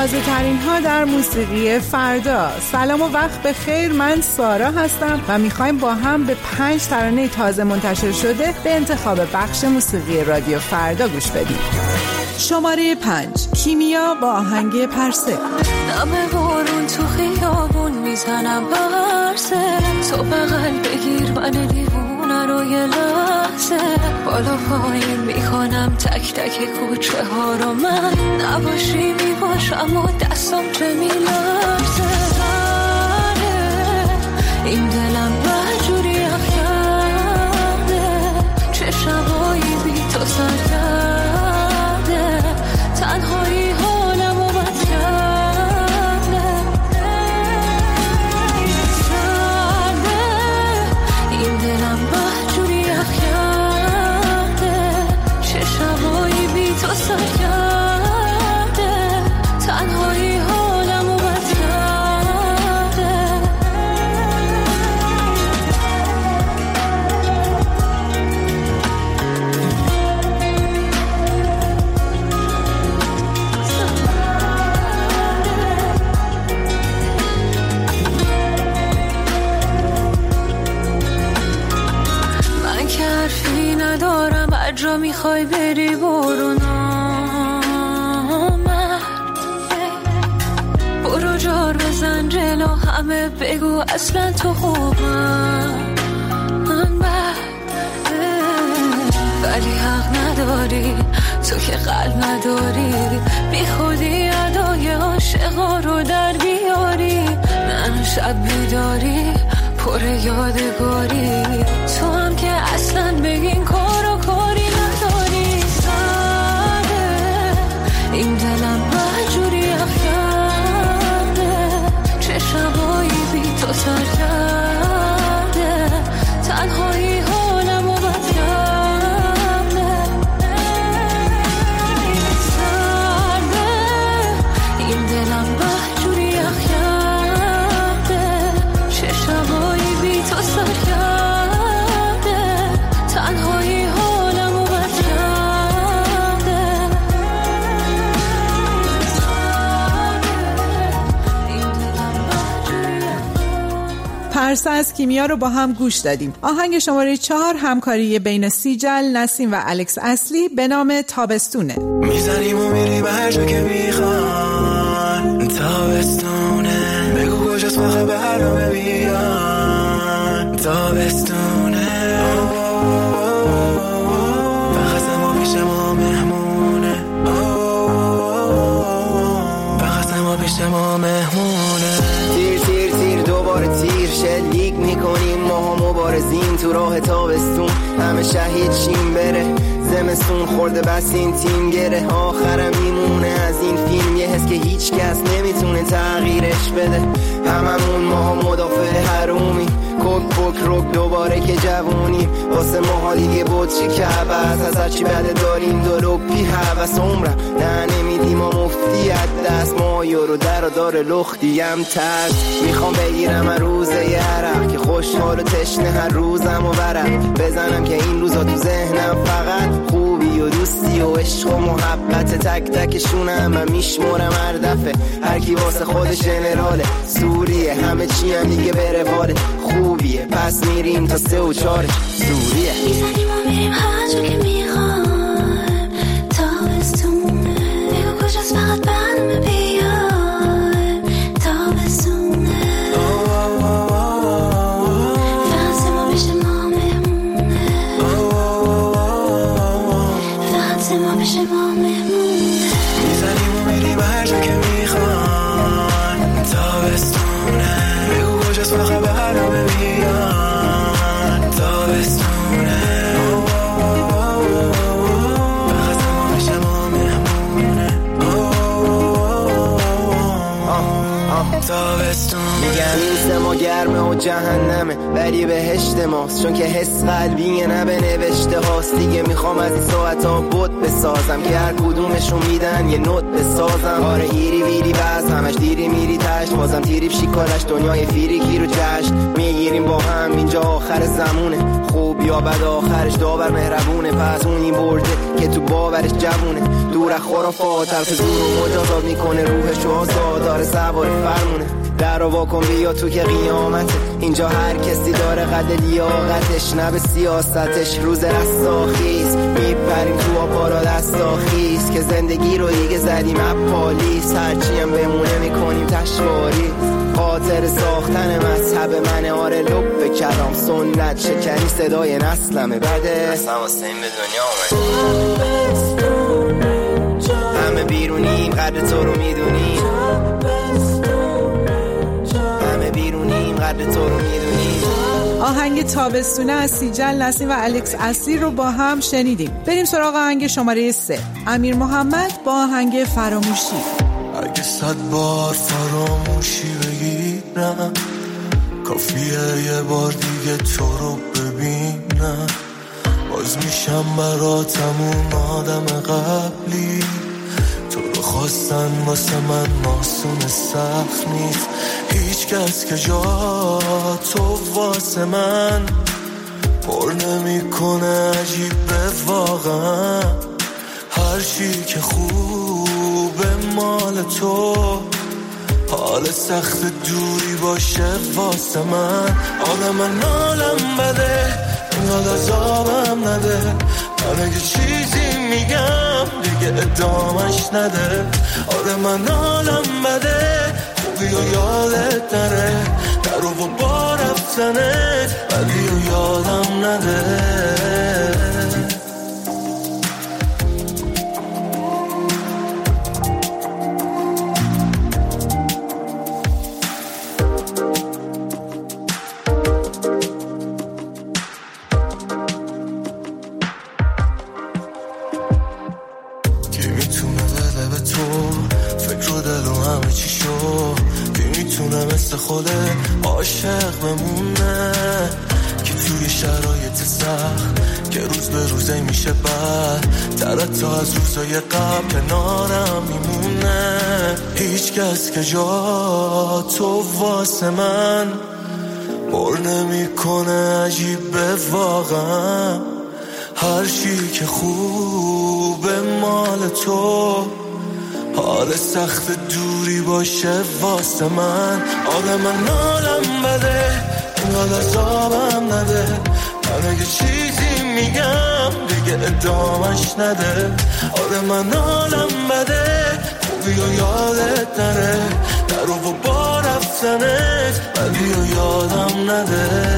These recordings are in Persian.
تازه ترین ها در موسیقی فردا. سلام و وقت بخیر، من سارا هستم و میخوایم با هم به 5 ترانه تازه منتشر شده به انتخاب بخش موسیقی رادیو فردا گوش بدیم. شماره 5 کیمیا با آهنگ پرسه. نم بارون تو خیابون میزنم پرسه، تو بغل بگیر من دیوونه رو یه لحظه، بالا پایین میخوانم تک تک کوچه ها رو، من نباشی میباشم و دستم چه میلرزه. این دلم بجوری یخ کرده، چه شبایی بی تو سر کرده، تنهایی حالم و بد کرده. این دلم بجوری یخ کرده، چه شبایی بی تو سر کرده، تنهایی حالم و بد کرده. من که حرفی ندارم، هر جا میخوای بری برو، برو جار بزن جلو همه، بگو اصلا تو خوبم، من بده، ولی حق نداری، تو که قلب نداری، بی خودی ادای عاشقا رو در بیاری، من شب بیداری پر یادگاری، تو هم که اصلا بگین کار و کاری نداری. ساده این دلم بجوری یخ کرده، چه شبایی بی تو سر کرده، تنهایی حالم و بد کرده. سرده این دلم بجوری یخ کرده، چه شبایی بی تو سر کرده، تنهایی حالم و بد کرده. پرسه از کیمیا رو با هم گوش دادیم. آهنگ شماره 4 همکاری بین سیجل، نسیم و الکس اصلی به نام تابستونه. میزنیم و میریم هر جا که میخوان، تابستونه، بگو کجاست ما خبر بیان، تابستونه، فقط ما پیش ما مهمونه، فقط ما پیش ما مهمونه. تیر تیر تیر دوباره تیر، شلیک میکنیم ما مبارزین تو راه تابستون، همه شهید شیم بره، زمستون خورده بس این تیم گره، آخرم میمونه از این فیلم یه حس که هیچ کس نمیتونه تغییرش بده، هممون ما مدافع حرومی، کک پک رک دوباره که جوونیم، واسه ما حالیه بود چی که عباس از هرچی بده داریم دلوپی حوث عمرم نه نمیدیم و مفتی دست، ما یورو در و دار لختیم ترس، میخوام بگیرم هر روزه یه عرق که خوشحال و تشنه هر روزم و برق بزنم، که این روزا تو ذهنم فقط خوبی و دوستی و عشق و محبت، تک تکشونم من میشمورم هر دفعه، هر کی واسه خودش جنراله، سوریه همه چی هم دیگه بره واله، خوبیه پس میریم تا 3 و 4 سوریه. میزنیم و میریم هر جا که میخوایم، تابستونه، بگو کجاست فقط برنامه بیایم، تابستونه، فقط ما پیش ما مهمونه، فقط ما پیش ما مهمونه. میزنیم و میریم هر جا که میخوایم، تابستونه، بگو کجاست فقط برنامه بیایم، تابستونه، فقط ما پیش ما مهمونه، تابستون. میگن این سما گرمه و جهنمه، ولی بهشت ماست، چون که حس قلبیه نه به نوشته هاست. دیگه میخوام از این ساعت ها بود بسازم که هر کدومشون میدن یه نوت بسازم. آره ایری ویری بس همش دیری میری تشت، بازم تیری شیکالش دنیای فیریکی رو جشن میگیریم با هم. اینجا آخر زمونه، خوب یا بد آخرش داور مهربونه. پس اون این برده که تو باورش جوونه، دور از خرافات طرف زور و مجازات میکنه، روحشو آزاد داره سوار فرمونه. در رو واکن بیا تو که قیامته، اینجا هر کسی داره قد لیاقتش، نه به سیاستش. روز رستاخیز میپریم تو آبارا دستاخیز، که زندگی رو دیگه زدیم اپالیس، هرچی هم بمونه میکنیم تشواریز. خاطر ساختن مذهب من آره لب به کلام، سنت شکنی صدای نسلمه بده، اصلا واسه این به دنیا اومد. همه بیرونیم قدر تو رو میدونیم، همه بیرونیم قدر تو رو میدونیم. آهنگ تابستونه از سیجل نسیم و الکس اصلی رو با هم شنیدیم. بریم سراغ آهنگ شماره 3، امیر محمد با آهنگ فراموشی. اگه 100 بار فراموشی بگیرم، کافیه یه بار دیگه تو رو ببینم، باز میشم براتم اون آدم قبلی. تو رو خواستن واسه من ماسون سخت نیست، هیچ کس که جا تو واسه من پر نمی کنه عجیبه واقعا. هر چی که خوبه مال تو، حال سخت دوری باشه واسه من. آره من حالم بده اینقدر عذابم نده، من اگه چیزی میگم دیگه ادامش نده. آره من حالم بده خوبی و یادت نره، در رو با رفتنه ولی و یادم نده. خود عاشق بمونه که توی شرایط سخت که روز به روزه میشه بد، درد تا از روزای قبل کنارم میمونه. هیچ کس که جا تو واسه من پر نمی کنه عجیبه واقعا. هر چی که خوبه مال تو، حال سخت دوری باشه واسه من. آره من حالم بده اینقدر عذابم نده، من اگه چیزی میگم دیگه ادامش نده. آره من حالم بده خوبی و یادت نره، در رو با رفتنت ولی و یادم نده.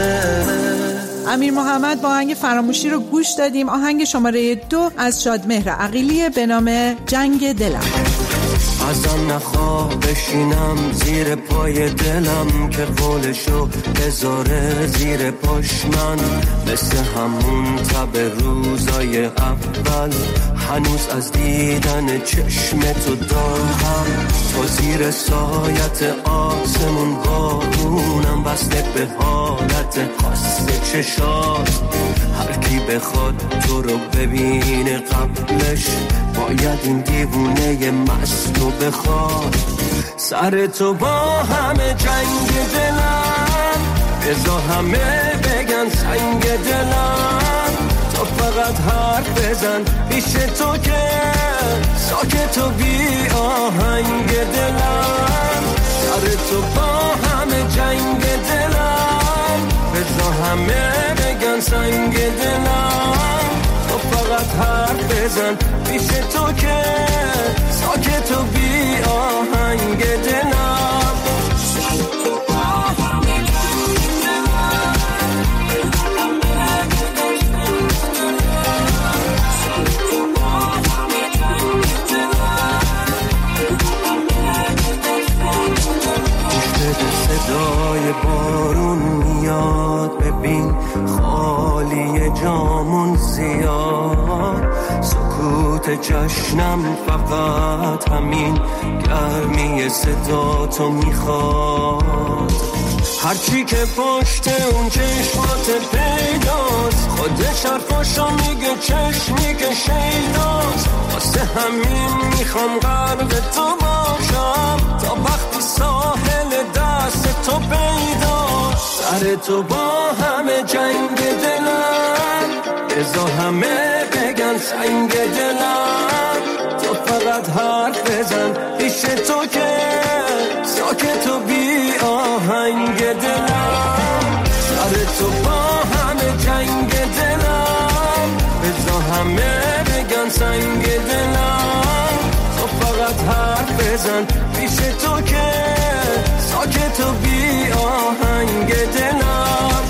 امیر محمد با آهنگ فراموشی رو گوش دادیم. آهنگ شماره 2 از شادمهر عقیلی به نام جنگ دلم. ازم نخواه بشینم زیر پای دلم، که قولشو بذاره زیر پاش من، مثل همون تب روزای اول. هنوز از دیدن چشم تو دارم، تو زیر سایت آسمون بارونم، بسته به حالت خاص چشات. هر کی بخواد تو رو ببینه قبلش باید این دیوونه مستو بخواد. سر تو با همه جنگ دلم، بذار همه بگن سنگ دلم. تو فقط حرف بزن پیش تو که ساکت و بی آهنگ دلم. سر تو با همه جنگ دلم، بذار همه بگن سنگ دلم. تو فقط حرف بزن پیش تو که ساکت و بی آهنگ دلم. صدای بارون میاد، ببین خالی جامون زیاد. سکوت جشنم فقط همین گرمی صدا تو میخواد. هرچی که پشت اون چشمات پیداست، خودش حرفاشو میگه چشمی که شیداست. واسه همین میخوام قلب تو باشم تا وقتی ساحل دست تو پیداست. سر تو با همه جنگ دلم، ازا همه بگن سنگ دلم. تو فقط حرف بزن پیش تو که ساکت و بی آهنگ دلم. سر تو با همه جنگ دلم، ازا همه بگن سنگ دلم. تو فقط حرف بزن پیش تو که ساکت و بی آهنگ دلم.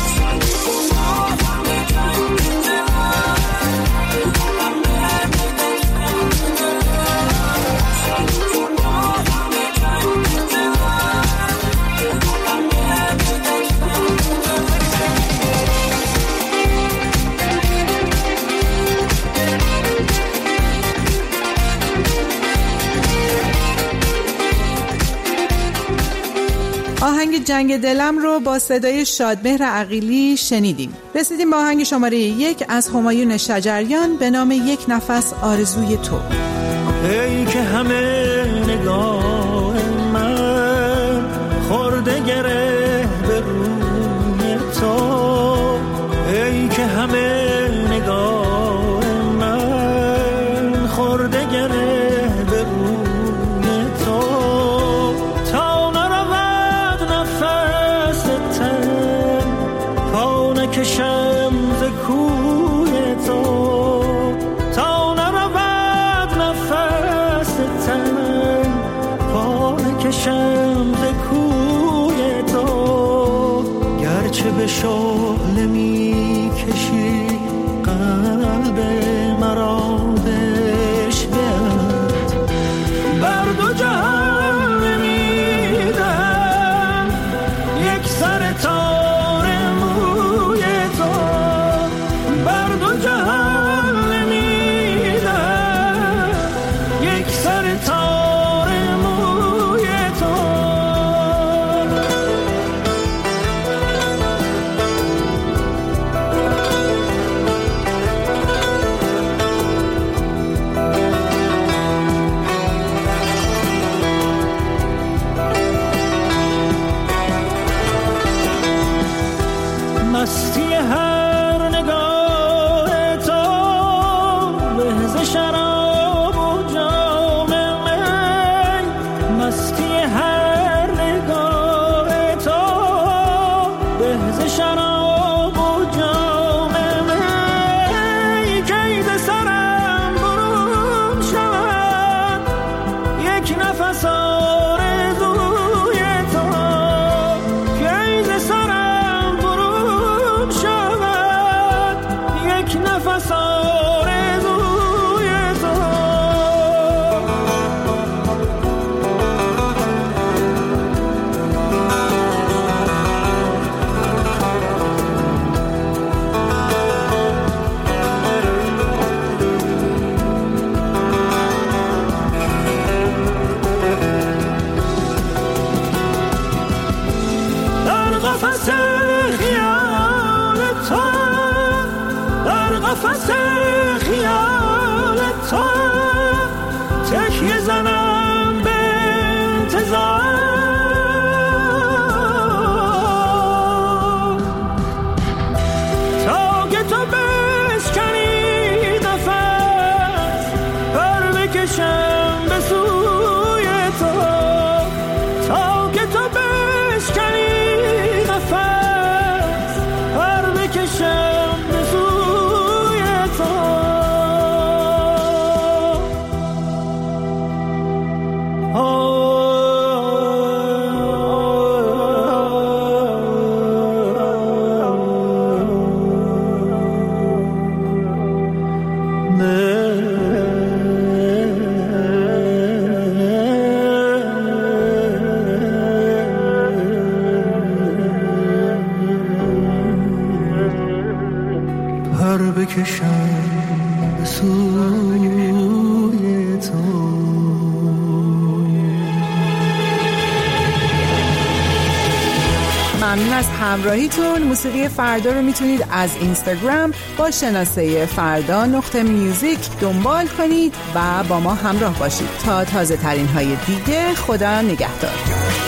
آهنگ جنگ دلم رو با صدای شادمهر عقیلی شنیدیم. رسیدیم به آهنگ شماره 1 از همایون شجریان به نام یک نفس آرزوی تو. ای که همه نگاه من خورده گره به روی تو، ای که همه نگاه من خورده گره به روی تو. تا نرود نفس تن پا نکشم ز کوی تو، تا نرود نفس تن پا نکشم ز کوی تو. گرچه به شعله می کشی قلب مرا بشکند، بر دو جهان نمیدم یک سر تار موی تو. بر دو جهان نمیدم یک سر تار موی تو. مستی هر نگاه تو بهز شراب و جام من، مستی هر نگاه تو بهز شراب و جام من. کید سرم برون شود یک نفس آرزوی تو، کید سرم برون شود یک نفس آرزوی تو. در قفس خیال تو، در قفس خیال تو تکیه زنم به انتظار. تا که تو بشکنی نفس پر بکشم به سوی تو. تا که تو بشکنی نفس پر بکشم به سوی تو. پر بکشم به سوی تو. ممنون از همراهیتون. موسیقی فردا رو میتونید از اینستاگرام با شناسه فردا.music دنبال کنید و با ما همراه باشید تا تازه ترین های دیگه. خدا نگهدار.